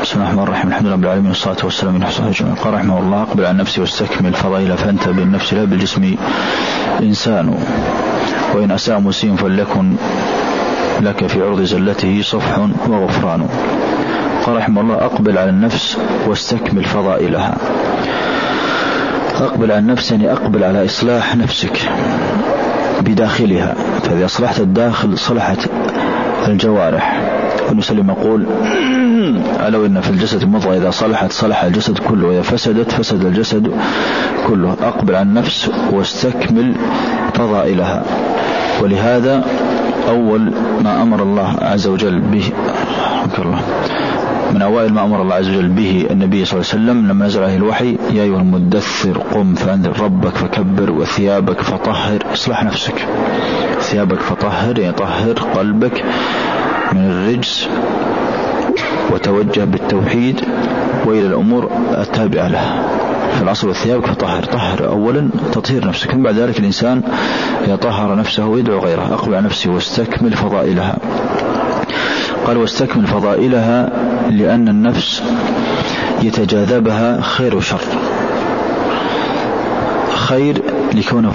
بسم الله الرحمن الرحيم. الحمد لله رب العالمين والصلاة والسلام على رسول الله. قال رحمه الله: أقبل عن نفسي واستكمل فضائل فأنت بالنفس لا بالجسم إنسان، وإن أساء مسيء فليكن لك في عرض زلته صفح وغفران. قال رحمه الله: أقبل على النفس واستكمل فضائلها. أقبل على النفس يعني أقبل على إصلاح نفسك بداخلها، فإذا أصلحت الداخل صلحت الجوارح. ونسلم يقول: ألا إن في الجسد مضغة إذا صلحت صلح الجسد كله، وإذا فسدت فسد الجسد كله. أقبل على النفس واستكمل فضائلها. ولهذا أول ما أمر الله عز وجل به، من أوائل ما أمر الله عز وجل به النبي صلى الله عليه وسلم لما نزل عليه الوحي: يا أيها المدثر قم فأنذر ربك فكبر وثيابك فطهر. اصلح نفسك، ثيابك فطهر يعني طهر قلبك من الرجس وتوجه بالتوحيد وإلى الأمور التابعة له. في الأصل والثيابك فطهر، طهر أولا تطهير نفسك، ثم بعد ذلك الإنسان يطهر نفسه ويدعو غيره. أقبل على نفسي واستكمل فضائلها. قال: واستكمل فضائلها لأن النفس يتجاذبها خير وشر. خير لكونها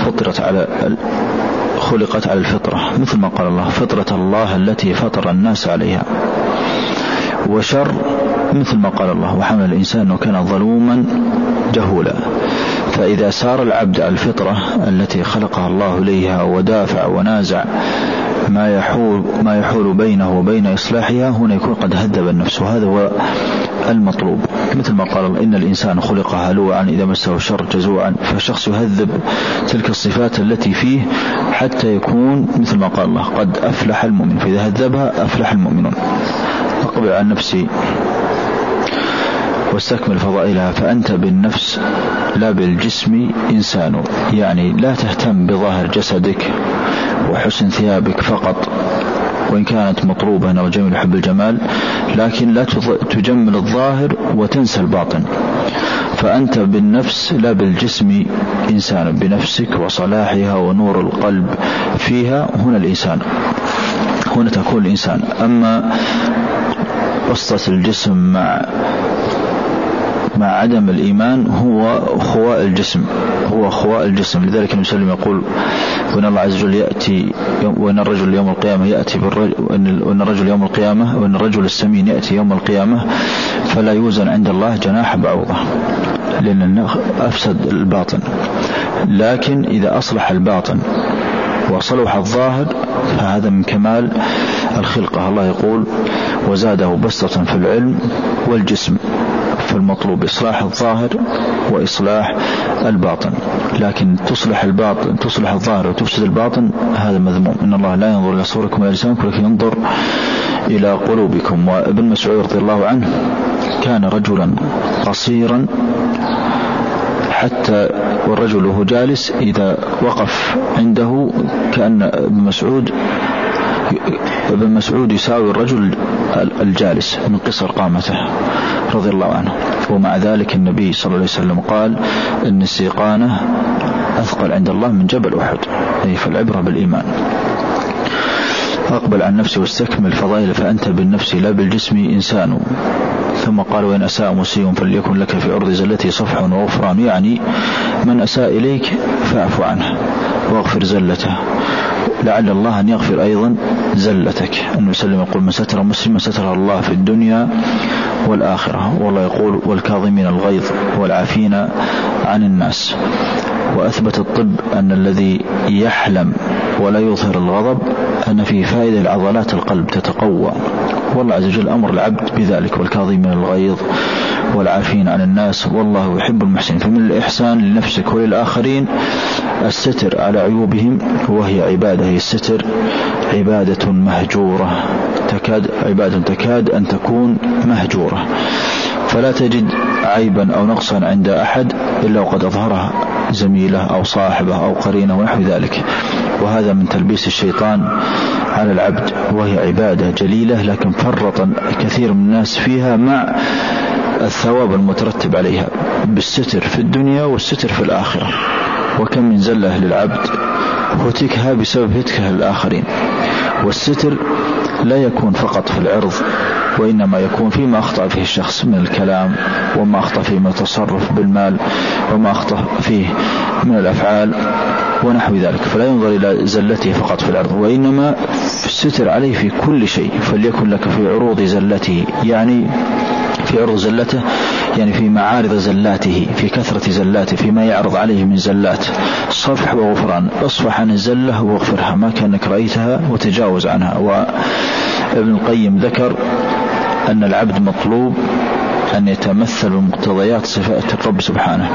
خلقت على الفطرة، مثل ما قال الله: فطرة الله التي فطر الناس عليها. وشر مثل ما قال الله: وحمل الإنسان أنه كان ظلوما جهولا. فإذا سار العبد على الفطرة التي خلقها الله إليها ودافع ونازع ما يحول بينه وبين إصلاحها، هنا يكون قد هذب النفس، وهذا هو المطلوب. مثل ما قال الله: إن الإنسان خلق هلوعا إذا مسه الشر جزوعا. فالشخص يهذب تلك الصفات التي فيه حتى يكون مثل ما قال الله: قد أفلح المؤمن. فإذا هذبها أفلح المؤمنون. أقبل على نفسي واستكمل فضائلها فأنت بالنفس لا بالجسم إنسان، يعني لا تهتم بظاهر جسدك وحسن ثيابك فقط، وإن كانت مطلوبة أو جميل يحب الجمال، لكن لا تجمل الظاهر وتنسى الباطن. فأنت بالنفس لا بالجسم إنسان، بنفسك وصلاحها ونور القلب فيها، هنا الإنسان، هنا تكون الإنسان. أما وسط الجسم مع عدم الإيمان هو خواء الجسم، هو خواء الجسم. لذلك النبي صلى الله عليه وسلم يقول: وإن الله عز وجل يأتي، وإن الرجل يوم القيامة يأتي وإن الرجل يوم القيامة، وإن الرجل السمين يأتي يوم القيامة فلا يوزن عند الله جناح بعوضة، لأن أفسد الباطن. لكن إذا أصلح الباطن وصلح الظاهر فهذا من كمال الخلقة. الله يقول: وزاده بسطة في العلم والجسم. فالمطلوب إصلاح الظاهر وإصلاح الباطن، لكن تصلح الظاهر وتفسد الباطن هذا مذموم. إن الله لا ينظر إلى صوركم وإلى أجسامكم ولكن ينظر إلى قلوبكم. وابن مسعود رضي الله عنه كان رجلا قصيرا، حتى والرجل وهو جالس إذا وقف عنده كأن ابن مسعود يساوي الرجل الجالس من قصر قامته رضي الله عنه. ومع ذلك النبي صلى الله عليه وسلم قال: إن السيقانة أثقل عند الله من جبل أحد. أي فالعبرة بالإيمان. أقبل عن نفسي واستكمل فضائل فأنت بالنفس لا بالجسم إنسان. ثم قال: وإن أساء مسيء فليكن لك في عرض زلته صفح وغفران، يعني من أساء إليك فاعف عنه واغفر زلته، لعل الله أن يغفر أيضا زلتك. النبي صلى الله عليه وسلم يقول: من ستر مسلما ستره الله في الدنيا والآخرة. والله يقول: والكاظمين الغيظ والعافين عن الناس. وأثبت الطب أن الذي يحلم ولا يظهر الغضب أن فيه فائدة لعضلات القلب تتقوى، والله عز وجل أمر العبد بذلك: والكاظمين الغيظ والعافين عن الناس والله يحب المحسنين. فمن الإحسان لنفسك وللآخرين الستر على عيوبهم، وهي عبادة. هي الستر عبادة مهجورة، تكاد أن تكون مهجورة، فلا تجد عيبا أو نقصا عند أحد إلا وقد أظهرها زميله أو صاحبه أو قرينه ونحو ذلك. وهذا من تلبيس الشيطان على العبد، وهي عبادة جليلة لكن فرط كثير من الناس فيها مع الثواب المترتب عليها بالستر في الدنيا والستر في الآخرة. وكم من زلة للعبد هتكها بسبب هتكها للآخرين. والستر لا يكون فقط في العرض وإنما يكون فيما أخطأ فيه الشخص من الكلام، وما أخطأ فيه من التصرف بالمال، وما أخطأ فيه من الأفعال ونحو ذلك، فلا ينظر إلى زلته فقط في الأرض، وإنما ستر عليه في كل شيء. فليكن لك في عروض زلته، يعني في عرض زلته يعني في معارض زلاته، في كثرة زلاته، فيما يعرض عليه من زلات، صفح وغفران. اصفح عن الزلة واغفرها ما كأنك رأيتها وتجاوز عنها. وابن القيم ذكر أن العبد مطلوب أن يتمثل بمقتضيات صفات الرب سبحانه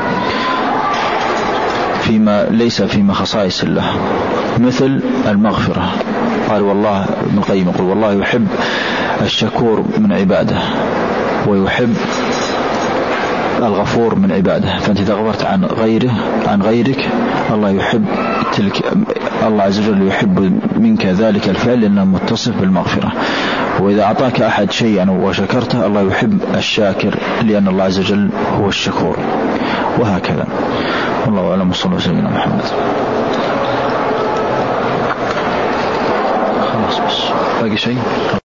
فيما ليس فيما خصائص الله، مثل المغفرة. قال والله ابن القيم يقول والله يحب الشكور من عباده، ويحب الغفور من عباده. فأنت إذا غفرت عن غيرك الله يحب الله عز وجل يحب منك ذلك الفعل لأنه متصف بالمغفرة. وإذا أعطاك أحد شيئا وشكرته الله يحب الشاكر لأن الله عز وجل هو الشكور، وهكذا. والله أعلم. صلى الله عليه وسلم. محمد. خلاص بس باقي شيء.